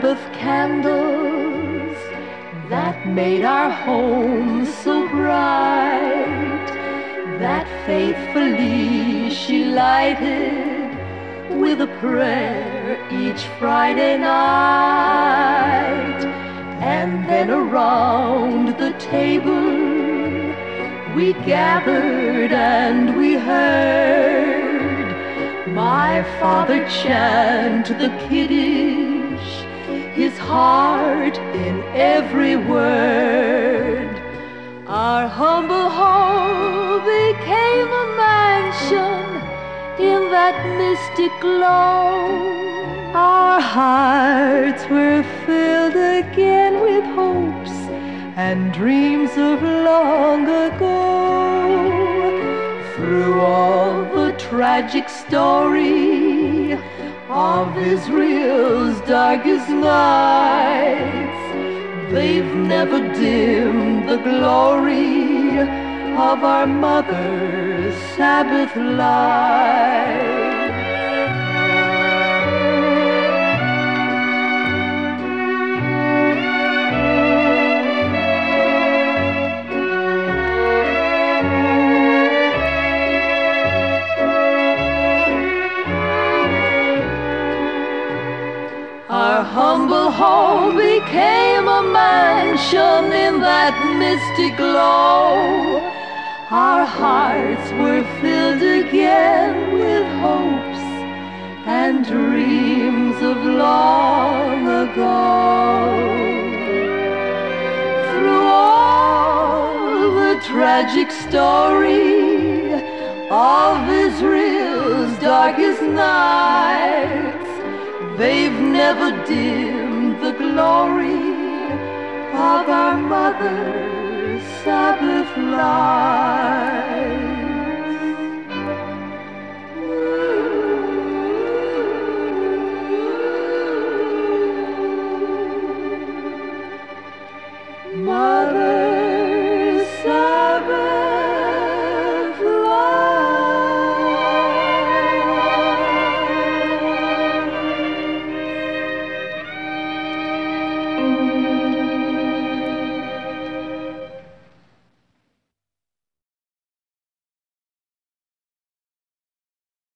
Sabbath candles that made our home so bright, that faithfully she lighted with a prayer each Friday night. And then around the table we gathered and we heard my father chant the Kiddush, his heart in every word. Our humble home became a mansion in that mystic glow. Our hearts were filled again with hopes and dreams of long ago. Through all the tragic story of Israel's darkest nights, they've never dimmed the glory of our mother's Sabbath light. Our humble home became a mansion in that mystic glow. Our hearts were filled again with hopes and dreams of long ago. Through all the tragic story of Israel's darkest nights, they've never dimmed the glory of our mother's Sabbath light.